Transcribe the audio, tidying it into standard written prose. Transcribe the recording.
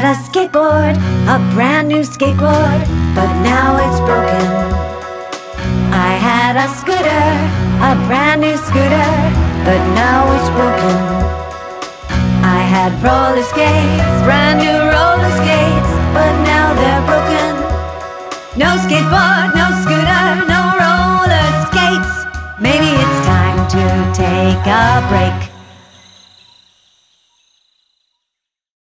had a skateboard, a brand new skateboard, but now it's broken. I had a scooter, a brand new scooter, but now it's broken. I had roller skates, brand new roller skates, but now they're broken. No skateboard, no scooter, no roller skates. Maybe it's time to take a break.